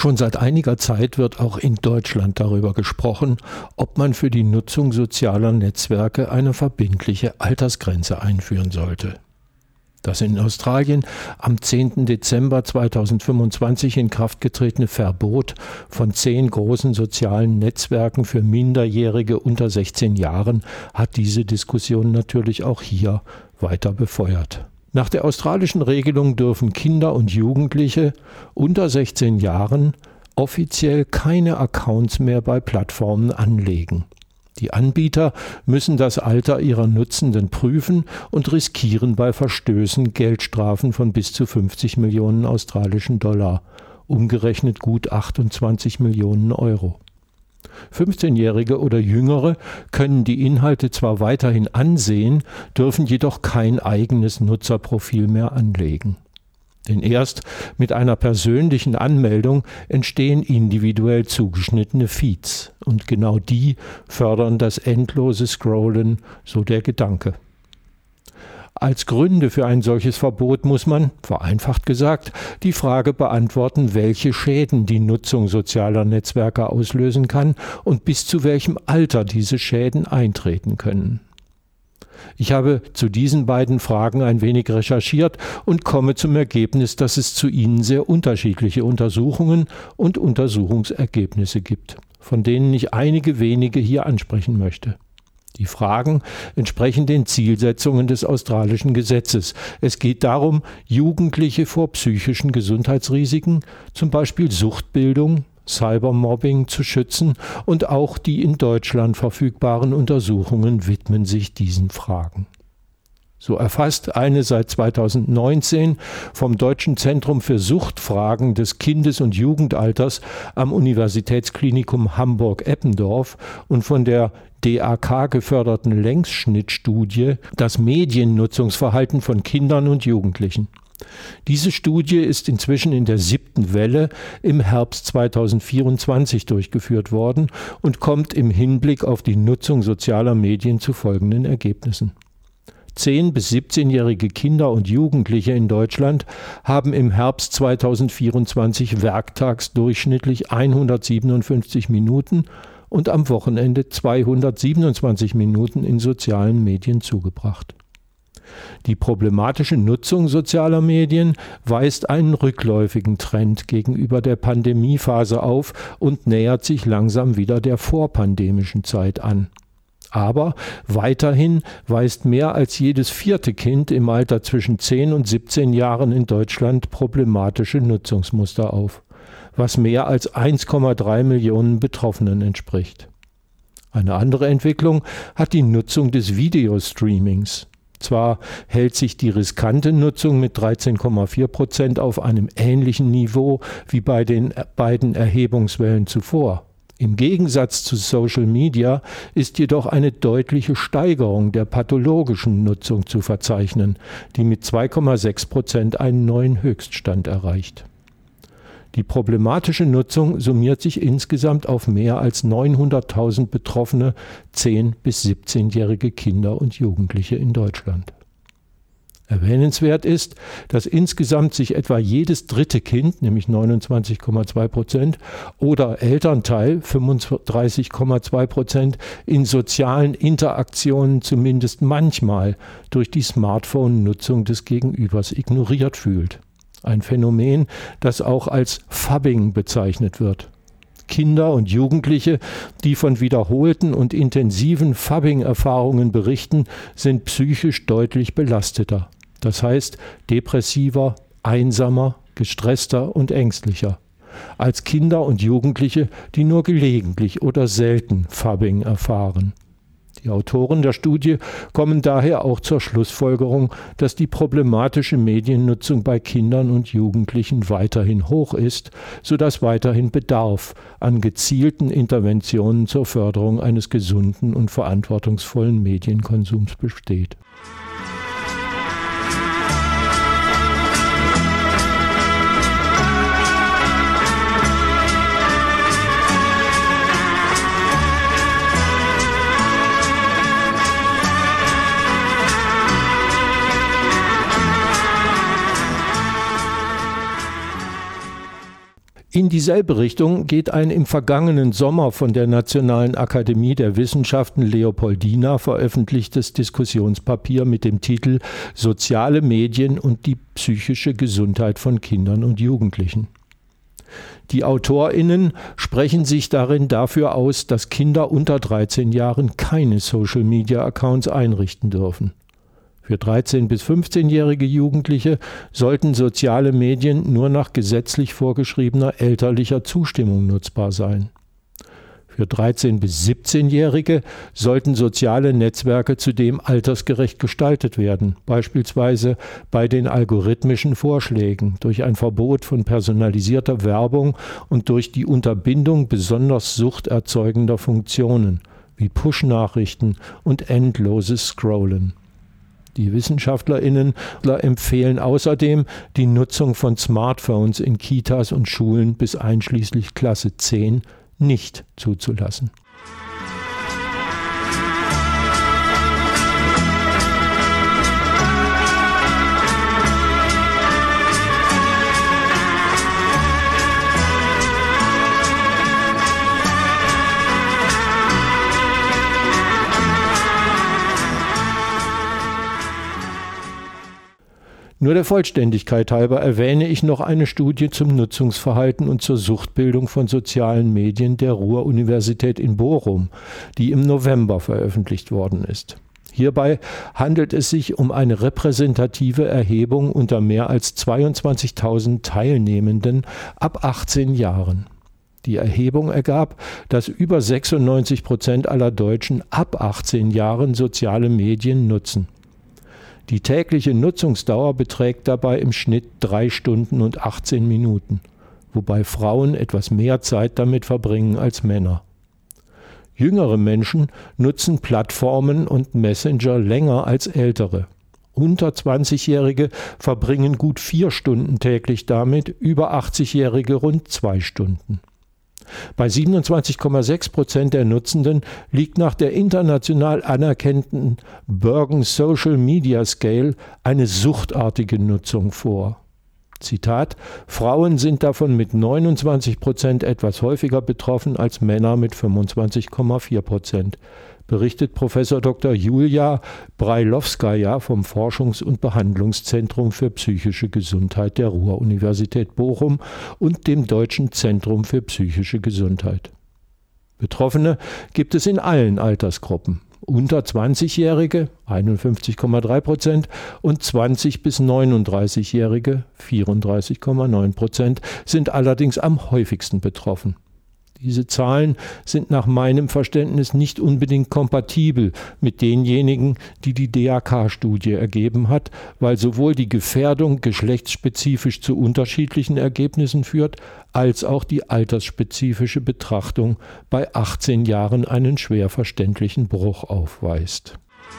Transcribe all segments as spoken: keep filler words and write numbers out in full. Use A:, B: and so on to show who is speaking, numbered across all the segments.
A: Schon seit einiger Zeit wird auch in Deutschland darüber gesprochen, ob man für die Nutzung sozialer Netzwerke eine verbindliche Altersgrenze einführen sollte. Das in Australien am zehnten Dezember zweitausendfünfundzwanzig in Kraft getretene Verbot von zehn großen sozialen Netzwerken für Minderjährige unter sechzehn Jahren hat diese Diskussion natürlich auch hier weiter befeuert. Nach der australischen Regelung dürfen Kinder und Jugendliche unter sechzehn Jahren offiziell keine Accounts mehr bei Plattformen anlegen. Die Anbieter müssen das Alter ihrer Nutzenden prüfen und riskieren bei Verstößen Geldstrafen von bis zu fünfzig Millionen australischen Dollar, umgerechnet gut achtundzwanzig Millionen Euro. fünfzehnjährige oder Jüngere können die Inhalte zwar weiterhin ansehen, dürfen jedoch kein eigenes Nutzerprofil mehr anlegen. Denn erst mit einer persönlichen Anmeldung entstehen individuell zugeschnittene Feeds. Und genau die fördern das endlose Scrollen, so der Gedanke. Als Gründe für ein solches Verbot muss man, vereinfacht gesagt, die Frage beantworten, welche Schäden die Nutzung sozialer Netzwerke auslösen kann und bis zu welchem Alter diese Schäden eintreten können. Ich habe zu diesen beiden Fragen ein wenig recherchiert und komme zum Ergebnis, dass es zu ihnen sehr unterschiedliche Untersuchungen und Untersuchungsergebnisse gibt, von denen ich einige wenige hier ansprechen möchte. Die Fragen entsprechen den Zielsetzungen des australischen Gesetzes. Es geht darum, Jugendliche vor psychischen Gesundheitsrisiken, zum Beispiel Suchtbildung, Cybermobbing zu schützen, und auch die in Deutschland verfügbaren Untersuchungen widmen sich diesen Fragen. So erfasst eine seit zweitausendneunzehn vom Deutschen Zentrum für Suchtfragen des Kindes- und Jugendalters am Universitätsklinikum Hamburg-Eppendorf und von der D A K geförderten Längsschnittstudie das Mediennutzungsverhalten von Kindern und Jugendlichen. Diese Studie ist inzwischen in der siebten Welle im Herbst zweitausendvierundzwanzig durchgeführt worden und kommt im Hinblick auf die Nutzung sozialer Medien zu folgenden Ergebnissen. zehn- bis siebzehnjährige Kinder und Jugendliche in Deutschland haben im Herbst zweitausendvierundzwanzig werktags durchschnittlich hundertsiebenundfünfzig Minuten und am Wochenende zweihundertsiebenundzwanzig Minuten in sozialen Medien zugebracht. Die problematische Nutzung sozialer Medien weist einen rückläufigen Trend gegenüber der Pandemiephase auf und nähert sich langsam wieder der vorpandemischen Zeit an. Aber weiterhin weist mehr als jedes vierte Kind im Alter zwischen zehn und siebzehn Jahren in Deutschland problematische Nutzungsmuster auf, was mehr als eins Komma drei Millionen Betroffenen entspricht. Eine andere Entwicklung hat die Nutzung des Videostreamings. Zwar hält sich die riskante Nutzung mit dreizehn Komma vier Prozent auf einem ähnlichen Niveau wie bei den beiden Erhebungswellen zuvor. Im Gegensatz zu Social Media ist jedoch eine deutliche Steigerung der pathologischen Nutzung zu verzeichnen, die mit zwei Komma sechs Prozent einen neuen Höchststand erreicht. Die problematische Nutzung summiert sich insgesamt auf mehr als neunhunderttausend betroffene zehn- bis siebzehnjährige Kinder und Jugendliche in Deutschland. Erwähnenswert ist, dass insgesamt sich etwa jedes dritte Kind, nämlich neunundzwanzig Komma zwei Prozent, oder Elternteil, fünfunddreißig Komma zwei Prozent, in sozialen Interaktionen zumindest manchmal durch die Smartphone-Nutzung des Gegenübers ignoriert fühlt. Ein Phänomen, das auch als Phubbing bezeichnet wird. Kinder und Jugendliche, die von wiederholten und intensiven Phubbing-Erfahrungen berichten, sind psychisch deutlich belasteter. Das heißt depressiver, einsamer, gestresster und ängstlicher als Kinder und Jugendliche, die nur gelegentlich oder selten Phubbing erfahren. Die Autoren der Studie kommen daher auch zur Schlussfolgerung, dass die problematische Mediennutzung bei Kindern und Jugendlichen weiterhin hoch ist, sodass weiterhin Bedarf an gezielten Interventionen zur Förderung eines gesunden und verantwortungsvollen Medienkonsums besteht. In dieselbe Richtung geht ein im vergangenen Sommer von der Nationalen Akademie der Wissenschaften Leopoldina veröffentlichtes Diskussionspapier mit dem Titel »Soziale Medien und die psychische Gesundheit von Kindern und Jugendlichen«. Die AutorInnen sprechen sich darin dafür aus, dass Kinder unter dreizehn Jahren keine Social-Media-Accounts einrichten dürfen. Für dreizehn- bis fünfzehnjährige Jugendliche sollten soziale Medien nur nach gesetzlich vorgeschriebener elterlicher Zustimmung nutzbar sein. Für dreizehn- bis siebzehnjährige sollten soziale Netzwerke zudem altersgerecht gestaltet werden, beispielsweise bei den algorithmischen Vorschlägen, durch ein Verbot von personalisierter Werbung und durch die Unterbindung besonders suchterzeugender Funktionen, wie Push-Nachrichten und endloses Scrollen. Die WissenschaftlerInnen empfehlen außerdem, die Nutzung von Smartphones in Kitas und Schulen bis einschließlich Klasse zehn nicht zuzulassen. Nur der Vollständigkeit halber erwähne ich noch eine Studie zum Nutzungsverhalten und zur Suchtbildung von sozialen Medien der Ruhr-Universität in Bochum, die im November veröffentlicht worden ist. Hierbei handelt es sich um eine repräsentative Erhebung unter mehr als zweiundzwanzigtausend Teilnehmenden ab achtzehn Jahren. Die Erhebung ergab, dass über sechsundneunzig Prozent aller Deutschen ab achtzehn Jahren soziale Medien nutzen. Die tägliche Nutzungsdauer beträgt dabei im Schnitt drei Stunden und achtzehn Minuten, wobei Frauen etwas mehr Zeit damit verbringen als Männer. Jüngere Menschen nutzen Plattformen und Messenger länger als ältere. Unter zwanzigjährige verbringen gut vier Stunden täglich damit, über achtzigjährige rund zwei Stunden. Bei siebenundzwanzig Komma sechs Prozent der Nutzenden liegt nach der international anerkannten Bergen Social Media Scale eine suchtartige Nutzung vor. Zitat: Frauen sind davon mit neunundzwanzig Prozent etwas häufiger betroffen als Männer mit fünfundzwanzig Komma vier Prozent, berichtet Professor Doktor Julia Brajlowskaja vom Forschungs- und Behandlungszentrum für psychische Gesundheit der Ruhr-Universität Bochum und dem Deutschen Zentrum für psychische Gesundheit. Betroffene gibt es in allen Altersgruppen. Unter zwanzigjährige einundfünfzig Komma drei Prozent und zwanzig- bis neununddreißigjährige vierunddreißig Komma neun Prozent sind allerdings am häufigsten betroffen. Diese Zahlen sind nach meinem Verständnis nicht unbedingt kompatibel mit denjenigen, die die D A K-Studie ergeben hat, weil sowohl die Gefährdung geschlechtsspezifisch zu unterschiedlichen Ergebnissen führt, als auch die altersspezifische Betrachtung bei achtzehn Jahren einen schwer verständlichen Bruch aufweist.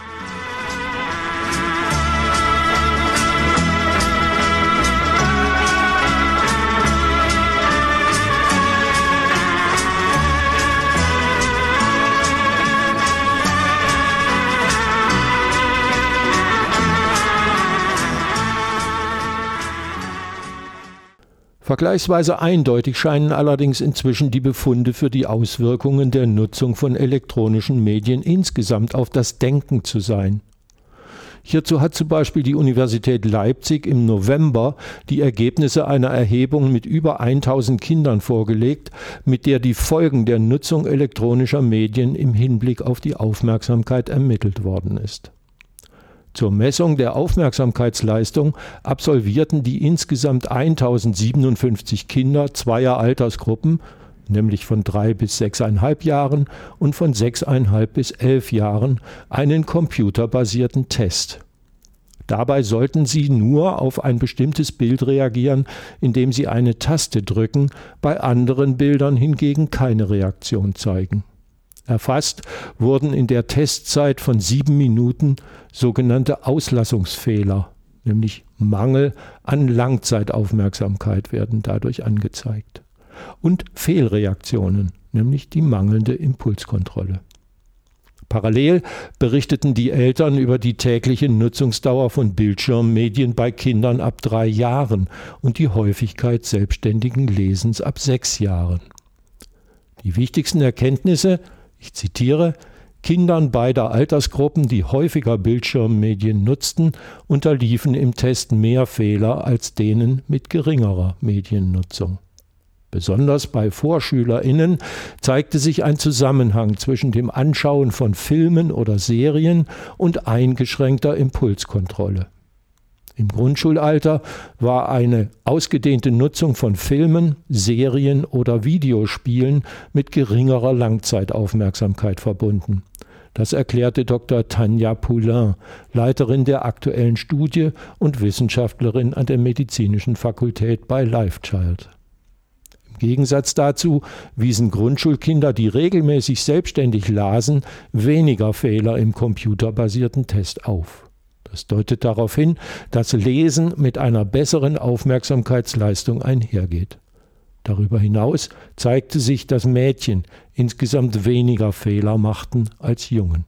A: Vergleichsweise eindeutig scheinen allerdings inzwischen die Befunde für die Auswirkungen der Nutzung von elektronischen Medien insgesamt auf das Denken zu sein. Hierzu hat zum Beispiel die Universität Leipzig im November die Ergebnisse einer Erhebung mit über tausend Kindern vorgelegt, mit der die Folgen der Nutzung elektronischer Medien im Hinblick auf die Aufmerksamkeit ermittelt worden ist. Zur Messung der Aufmerksamkeitsleistung absolvierten die insgesamt tausendsiebenundfünfzig Kinder zweier Altersgruppen, nämlich von drei bis sechseinhalb Jahren und von sechseinhalb bis elf Jahren, einen computerbasierten Test. Dabei sollten sie nur auf ein bestimmtes Bild reagieren, indem sie eine Taste drücken, bei anderen Bildern hingegen keine Reaktion zeigen. Erfasst wurden in der Testzeit von sieben Minuten sogenannte Auslassungsfehler, nämlich Mangel an Langzeitaufmerksamkeit werden dadurch angezeigt, und Fehlreaktionen, nämlich die mangelnde Impulskontrolle. Parallel berichteten die Eltern über die tägliche Nutzungsdauer von Bildschirmmedien bei Kindern ab drei Jahren und die Häufigkeit selbstständigen Lesens ab sechs Jahren. Die wichtigsten Erkenntnisse, ich zitiere, Kindern beider Altersgruppen, die häufiger Bildschirmmedien nutzten, unterliefen im Test mehr Fehler als denen mit geringerer Mediennutzung. Besonders bei VorschülerInnen zeigte sich ein Zusammenhang zwischen dem Anschauen von Filmen oder Serien und eingeschränkter Impulskontrolle. Im Grundschulalter war eine ausgedehnte Nutzung von Filmen, Serien oder Videospielen mit geringerer Langzeitaufmerksamkeit verbunden. Das erklärte Doktor Tanja Poulain, Leiterin der aktuellen Studie und Wissenschaftlerin an der Medizinischen Fakultät bei LifeChild. Im Gegensatz dazu wiesen Grundschulkinder, die regelmäßig selbstständig lasen, weniger Fehler im computerbasierten Test auf. Das deutet darauf hin, dass Lesen mit einer besseren Aufmerksamkeitsleistung einhergeht. Darüber hinaus zeigte sich, dass Mädchen insgesamt weniger Fehler machten als Jungen.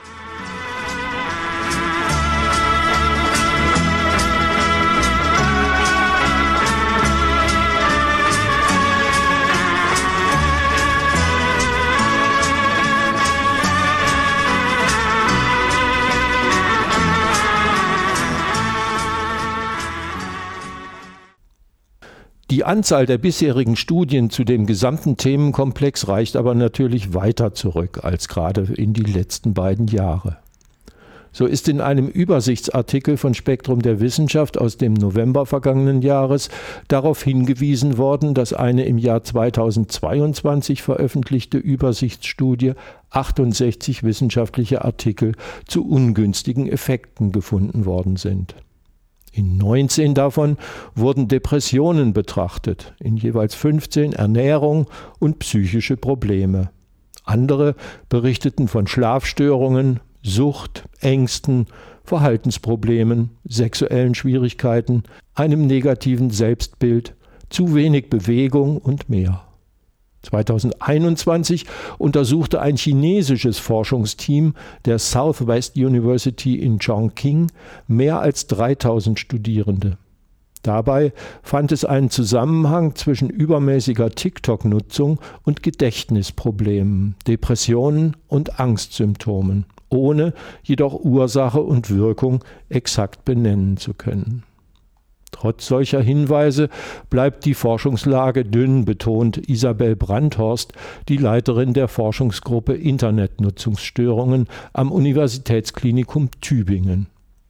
A: Die Anzahl der bisherigen Studien zu dem gesamten Themenkomplex reicht aber natürlich weiter zurück als gerade in die letzten beiden Jahre. So ist in einem Übersichtsartikel von Spektrum der Wissenschaft aus dem November vergangenen Jahres darauf hingewiesen worden, dass eine im Jahr zweitausendzweiundzwanzig veröffentlichte Übersichtsstudie achtundsechzig wissenschaftliche Artikel zu ungünstigen Effekten gefunden worden sind. In neunzehn davon wurden Depressionen betrachtet, in jeweils fünfzehn Ernährung und psychische Probleme. Andere berichteten von Schlafstörungen, Sucht, Ängsten, Verhaltensproblemen, sexuellen Schwierigkeiten, einem negativen Selbstbild, zu wenig Bewegung und mehr. zweitausendeinundzwanzig untersuchte ein chinesisches Forschungsteam der Southwest University in Chongqing mehr als dreitausend Studierende. Dabei fand es einen Zusammenhang zwischen übermäßiger TikTok-Nutzung und Gedächtnisproblemen, Depressionen und Angstsymptomen, ohne jedoch Ursache und Wirkung exakt benennen zu können. Trotz solcher Hinweise bleibt die Forschungslage dünn, betont Isabel Brandhorst, die Leiterin der Forschungsgruppe Internetnutzungsstörungen am Universitätsklinikum Tübingen.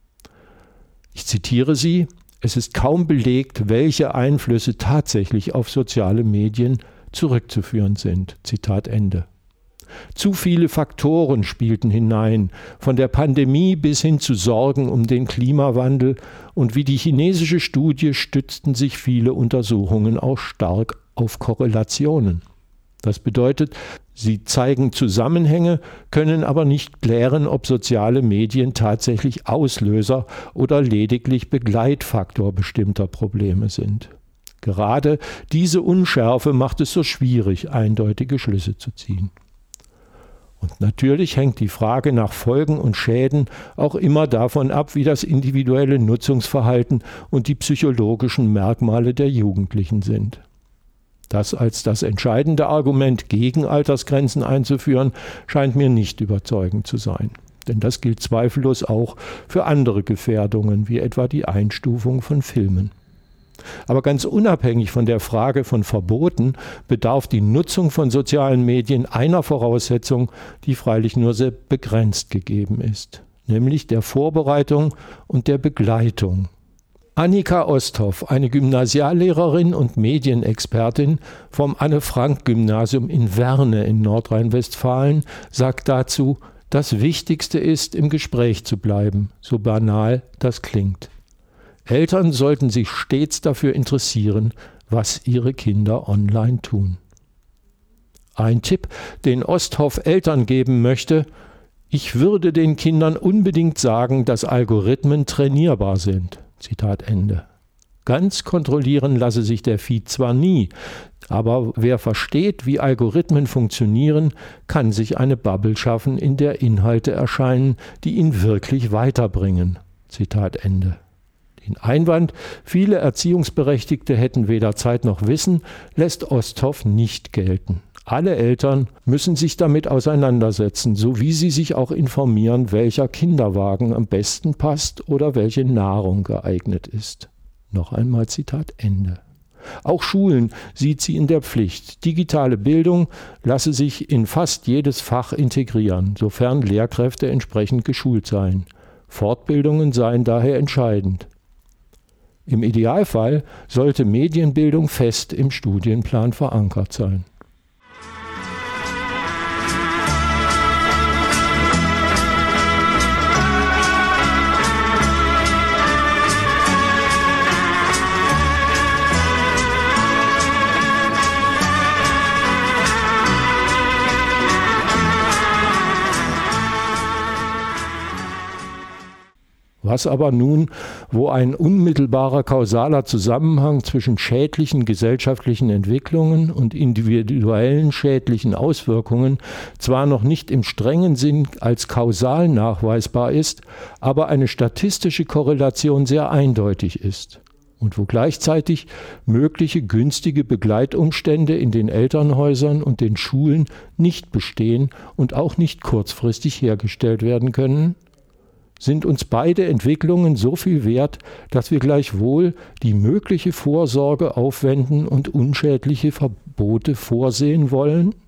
A: Ich zitiere sie: Es ist kaum belegt, welche Einflüsse tatsächlich auf soziale Medien zurückzuführen sind. Zitat Ende. Zu viele Faktoren spielten hinein, von der Pandemie bis hin zu Sorgen um den Klimawandel, und wie die chinesische Studie stützten sich viele Untersuchungen auch stark auf Korrelationen. Das bedeutet, sie zeigen Zusammenhänge, können aber nicht klären, ob soziale Medien tatsächlich Auslöser oder lediglich Begleitfaktor bestimmter Probleme sind. Gerade diese Unschärfe macht es so schwierig, eindeutige Schlüsse zu ziehen. Und natürlich hängt die Frage nach Folgen und Schäden auch immer davon ab, wie das individuelle Nutzungsverhalten und die psychologischen Merkmale der Jugendlichen sind. Das als das entscheidende Argument gegen Altersgrenzen einzuführen, scheint mir nicht überzeugend zu sein. Denn das gilt zweifellos auch für andere Gefährdungen, wie etwa die Einstufung von Filmen. Aber ganz unabhängig von der Frage von Verboten bedarf die Nutzung von sozialen Medien einer Voraussetzung, die freilich nur sehr begrenzt gegeben ist, nämlich der Vorbereitung und der Begleitung. Annika Osthoff, eine Gymnasiallehrerin und Medienexpertin vom Anne-Frank-Gymnasium in Werne in Nordrhein-Westfalen, sagt dazu: Das Wichtigste ist, im Gespräch zu bleiben, so banal das klingt. Eltern sollten sich stets dafür interessieren, was ihre Kinder online tun. Ein Tipp, den Osthoff Eltern geben möchte: Ich würde den Kindern unbedingt sagen, dass Algorithmen trainierbar sind. Zitat Ende. Ganz kontrollieren lasse sich der Feed zwar nie, aber wer versteht, wie Algorithmen funktionieren, kann sich eine Bubble schaffen, in der Inhalte erscheinen, die ihn wirklich weiterbringen. Zitat Ende. Den Einwand, viele Erziehungsberechtigte hätten weder Zeit noch Wissen, lässt Osthoff nicht gelten. Alle Eltern müssen sich damit auseinandersetzen, so wie sie sich auch informieren, welcher Kinderwagen am besten passt oder welche Nahrung geeignet ist. Noch einmal Zitat Ende. Auch Schulen sieht sie in der Pflicht. Digitale Bildung lasse sich in fast jedes Fach integrieren, sofern Lehrkräfte entsprechend geschult seien. Fortbildungen seien daher entscheidend. Im Idealfall sollte Medienbildung fest im Studienplan verankert sein. Was aber nun, wo ein unmittelbarer kausaler Zusammenhang zwischen schädlichen gesellschaftlichen Entwicklungen und individuellen schädlichen Auswirkungen zwar noch nicht im strengen Sinn als kausal nachweisbar ist, aber eine statistische Korrelation sehr eindeutig ist. Und wo gleichzeitig mögliche günstige Begleitumstände in den Elternhäusern und den Schulen nicht bestehen und auch nicht kurzfristig hergestellt werden können, sind uns beide Entwicklungen so viel wert, dass wir gleichwohl die mögliche Vorsorge aufwenden und unschädliche Verbote vorsehen wollen?